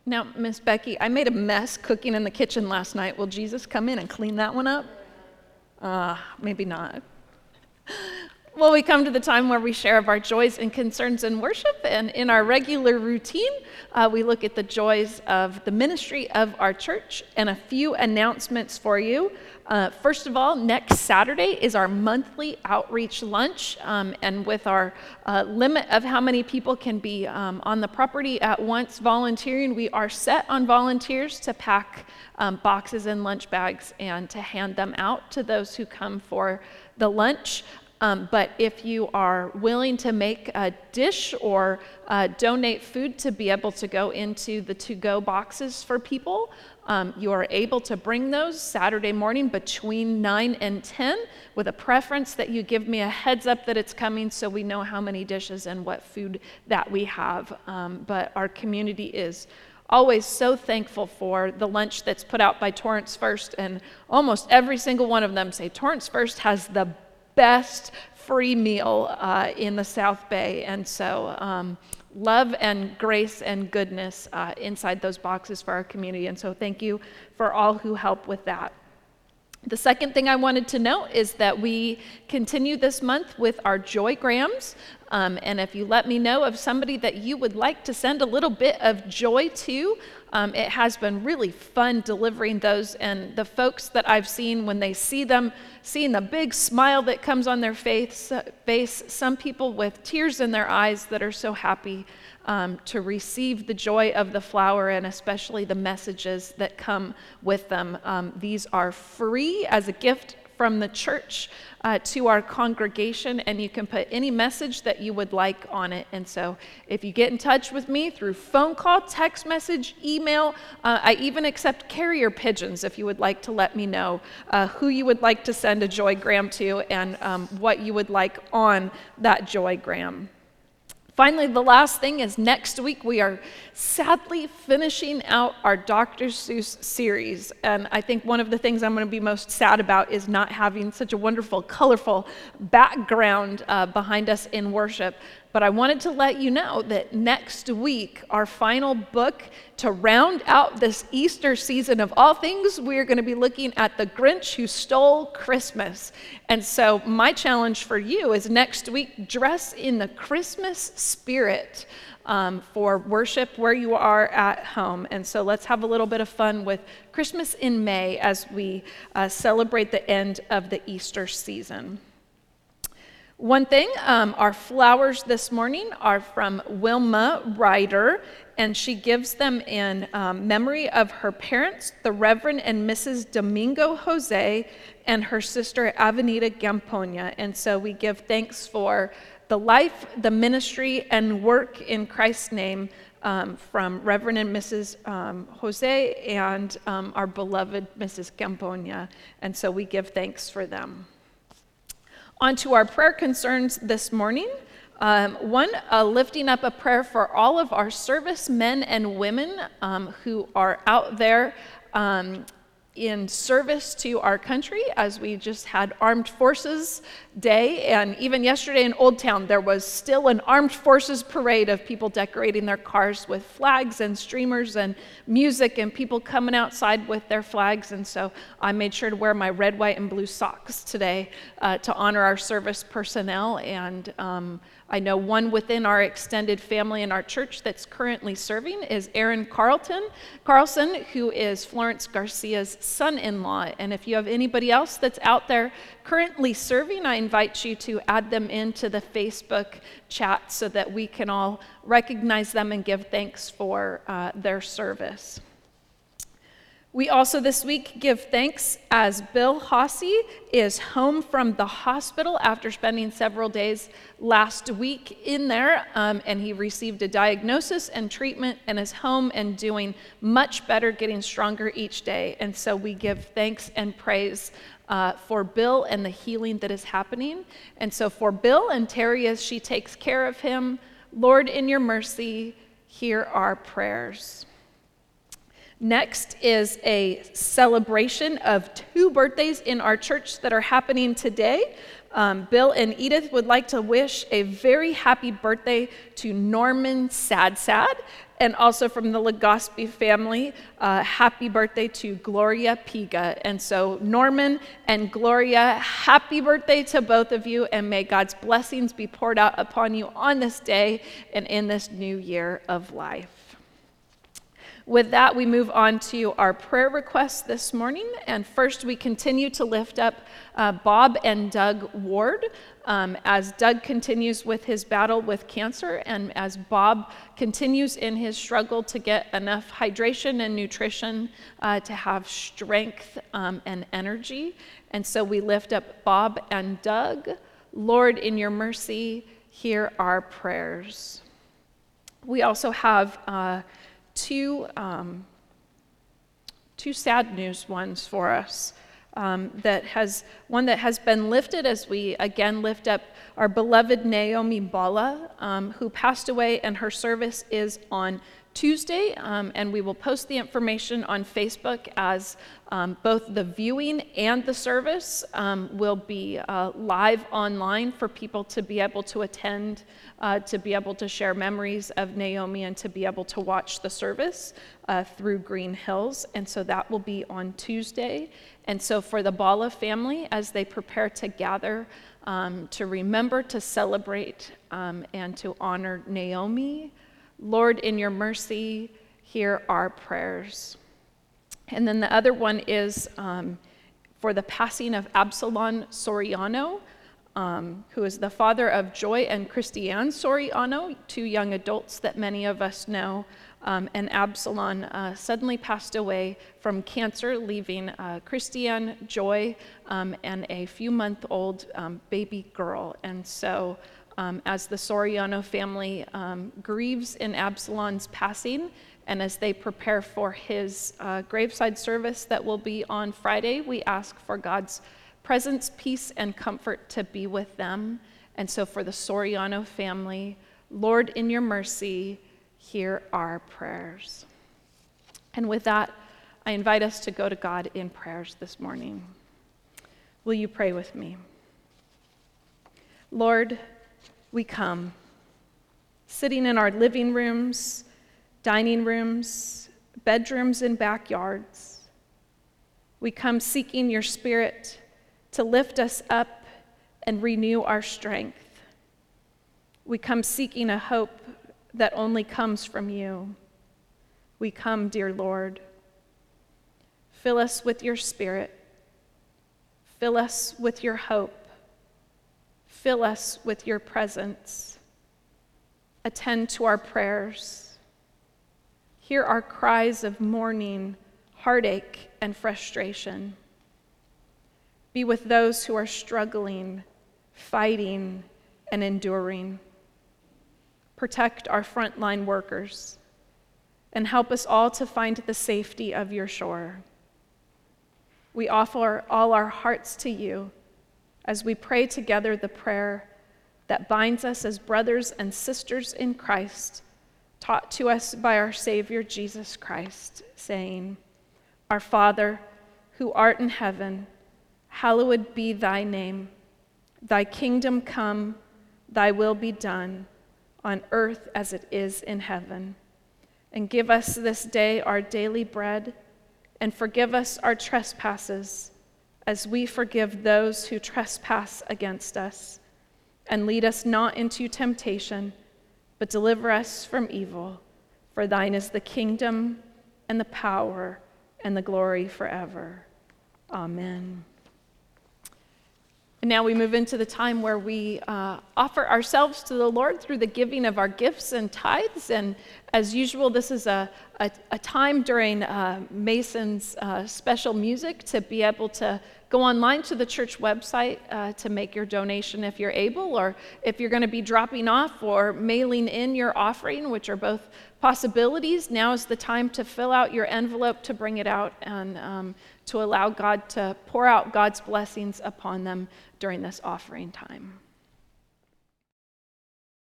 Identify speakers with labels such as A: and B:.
A: Now, Miss Becky, I made a mess cooking in the kitchen last night. Will Jesus come in and clean that one up? Maybe not. Well, we come to the time where we share of our joys and concerns in worship, and in our regular routine, we look at the joys of the ministry of our church and a few announcements for you. First of all, next Saturday is our monthly outreach lunch, and with our limit of how many people can be on the property at once volunteering, we are set on volunteers to pack boxes and lunch bags and to hand them out to those who come for the lunch. But if you are willing to make a dish or donate food to be able to go into the to-go boxes for people, you are able to bring those Saturday morning between 9 and 10 with a preference that you give me a heads up that it's coming so we know how many dishes and what food that we have. But our community is always so thankful for the lunch that's put out by Torrance First, and almost every single one of them say Torrance First has the best free meal in the South Bay, and so love and grace and goodness inside those boxes for our community, and so thank you for all who help with that. The second thing I wanted to note is that we continue this month with our Joygrams, and if you let me know of somebody that you would like to send a little bit of joy to, it has been really fun delivering those, and the folks that I've seen when they see them, seeing the big smile that comes on their face, some people with tears in their eyes that are so happy to receive the joy of the flower and especially the messages that come with them. These are free as a gift from the church to our congregation, and you can put any message that you would like on it. And so if you get in touch with me through phone call, text message, email, I even accept carrier pigeons if you would like to let me know who you would like to send a Joygram to and what you would like on that Joygram. Finally, the last thing is next week we are sadly finishing out our Dr. Seuss series. And I think one of the things I'm going to be most sad about is not having such a wonderful, colorful background behind us in worship. But I wanted to let you know that next week, our final book to round out this Easter season of all things, we're going to be looking at The Grinch Who Stole Christmas. And so my challenge for you is next week, dress in the Christmas spirit for worship where you are at home. And so let's have a little bit of fun with Christmas in May as we celebrate the end of the Easter season. One thing, our flowers this morning are from Wilma Ryder, and she gives them in memory of her parents, the Reverend and Mrs. Domingo Jose, and her sister Avenida Gamponia. And so we give thanks for the life, the ministry, and work in Christ's name from Reverend and Mrs. Jose and our beloved Mrs. Gamponia. And so we give thanks for them. On to our prayer concerns this morning. One, lifting up a prayer for all of our servicemen and women who are out there in service to our country, as we just had Armed Forces Day, and even yesterday in Old Town there was still an Armed Forces parade of people decorating their cars with flags and streamers and music and people coming outside with their flags. And so I made sure to wear my red, white, and blue socks today to honor our service personnel. And I know one within our extended family in our church that's currently serving is Aaron Carlson, who is Florence Garcia's son-in-law. And if you have anybody else that's out there currently serving, I invite you to add them into the Facebook chat so that we can all recognize them and give thanks for their service. We also this week give thanks as Bill Hossey is home from the hospital after spending several days last week in there, and he received a diagnosis and treatment and is home and doing much better, getting stronger each day. And so we give thanks and praise for Bill and the healing that is happening. And so for Bill and Terry as she takes care of him, Lord, in your mercy, hear our prayers. Next is a celebration of 2 birthdays in our church that are happening today. Bill and Edith would like to wish a very happy birthday to Norman Sad, and also from the Legospi family, happy birthday to Gloria Piga. And so Norman and Gloria, happy birthday to both of you, and may God's blessings be poured out upon you on this day and in this new year of life. With that, we move on to our prayer requests this morning. And first, we continue to lift up Bob and Doug Ward as Doug continues with his battle with cancer, and as Bob continues in his struggle to get enough hydration and nutrition to have strength and energy. And so we lift up Bob and Doug. Lord, in your mercy, hear our prayers. We also have two sad news ones for us. One that has been lifted as we again lift up our beloved Naomi Bala, who passed away, and her service is on Tuesday, and we will post the information on Facebook as both the viewing and the service will be live online for people to be able to attend, to be able to share memories of Naomi, and to be able to watch the service through Green Hills. And so that will be on Tuesday. And so for the Bala family, as they prepare to gather to remember, to celebrate, and to honor Naomi, Lord, in your mercy, hear our prayers. And then the other one is for the passing of Absalon Soriano, who is the father of Joy and Christiane Soriano, 2 young adults that many of us know. And Absalon suddenly passed away from cancer, leaving Christiane, Joy, and a few-month-old baby girl. And so as the Soriano family grieves in Absalon's passing, and as they prepare for his graveside service that will be on Friday, we ask for God's presence, peace, and comfort to be with them. And so for the Soriano family, Lord, in your mercy, hear our prayers. And with that, I invite us to go to God in prayers this morning. Will you pray with me? Lord, we come, sitting in our living rooms, dining rooms, bedrooms, and backyards. We come seeking your Spirit to lift us up and renew our strength. We come seeking a hope that only comes from you. We come, dear Lord. Fill us with your Spirit. Fill us with your hope. Fill us with your presence. Attend to our prayers. Hear our cries of mourning, heartache, and frustration. Be with those who are struggling, fighting, and enduring. Protect our frontline workers, and help us all to find the safety of your shore. We offer all our hearts to you as we pray together the prayer that binds us as brothers and sisters in Christ, taught to us by our Savior Jesus Christ, saying, Our Father, who art in heaven, hallowed be thy name. Thy kingdom come, thy will be done, on earth as it is in heaven. And give us this day our daily bread, and forgive us our trespasses, as we forgive those who trespass against us. And lead us not into temptation, but deliver us from evil. For thine is the kingdom, and the power, and the glory forever. Amen. And now we move into the time where we offer ourselves to the Lord through the giving of our gifts and tithes. And as usual, this is a time during Mason's special music to be able to go online to the church website to make your donation if you're able, or if you're going to be dropping off or mailing in your offering, which are both possibilities. Now is the time to fill out your envelope, to bring it out, and to allow God to pour out God's blessings upon them during this offering time.